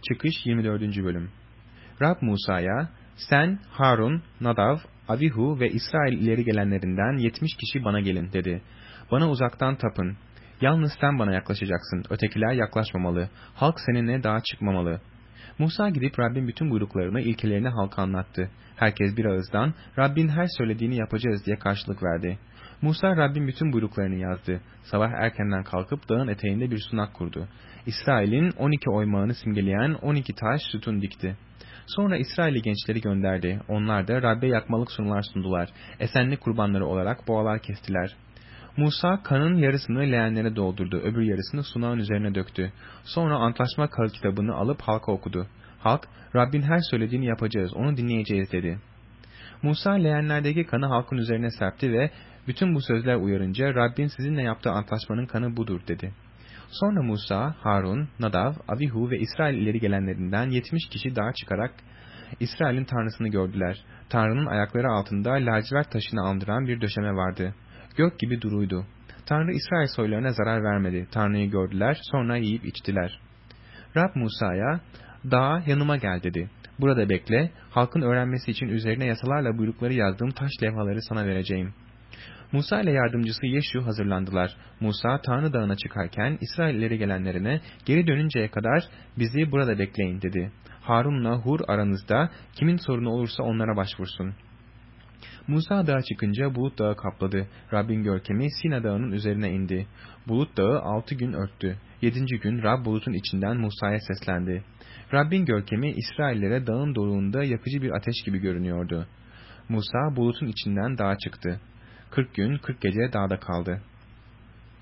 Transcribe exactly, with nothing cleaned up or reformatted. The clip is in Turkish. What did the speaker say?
Çıkış yirmi dördüncü bölüm. Rab Musa'ya, sen, Harun, Nadav, Avihu ve İsrail ileri gelenlerinden yetmiş kişi bana gelin dedi. Bana uzaktan tapın. Yalnız sen bana yaklaşacaksın. Ötekiler yaklaşmamalı. Halk seninle dağa çıkmamalı. Musa gidip Rabbin bütün buyruklarını, ilkelerini halka anlattı. Herkes bir ağızdan Rabbin her söylediğini yapacağız diye karşılık verdi. Musa Rabbin bütün buyruklarını yazdı. Sabah erkenden kalkıp dağın eteğinde bir sunak kurdu. İsrail'in on iki oymağını simgeleyen on iki taş sütun dikti. Sonra İsrailli gençleri gönderdi. Onlar da Rabbe yakmalık sunular sundular. Esenlik kurbanları olarak boğalar kestiler. Musa kanın yarısını leğenlere doldurdu, öbür yarısını sunağın üzerine döktü. Sonra antlaşma kağıt kitabını alıp halka okudu. Halk, Rabbin her söylediğini yapacağız, onu dinleyeceğiz dedi. Musa leğenlerdeki kanı halkın üzerine serpti ve bütün bu sözler uyarınca Rabbin sizinle yaptığı antlaşmanın kanı budur dedi. Sonra Musa, Harun, Nadav, Avihu ve İsrail ileri gelenlerinden yetmiş kişi dağa çıkarak İsrail'in tanrısını gördüler. Tanrının ayakları altında lacivert taşını andıran bir döşeme vardı. Gök gibi duruydu. Tanrı İsrail soylarına zarar vermedi. Tanrı'yı gördüler, sonra yiyip içtiler. Rab Musa'ya, dağa yanıma gel dedi. Burada bekle, halkın öğrenmesi için üzerine yasalarla buyrukları yazdığım taş levhaları sana vereceğim. Musa ile yardımcısı Yeşu hazırlandılar. Musa Tanrı dağına çıkarken İsrail ileri gelenlerine geri dönünceye kadar bizi burada bekleyin dedi. Harun'la Hur aranızda kimin sorunu olursa onlara başvursun. Musa dağa çıkınca bulut dağı kapladı. Rabbin görkemi Sina dağının üzerine indi. Bulut dağı altı gün örttü. Yedinci gün Rab bulutun içinden Musa'ya seslendi. Rabbin görkemi İsraillere dağın doruğunda yakıcı bir ateş gibi görünüyordu. Musa bulutun içinden dağa çıktı. Kırk gün kırk gece dağda kaldı.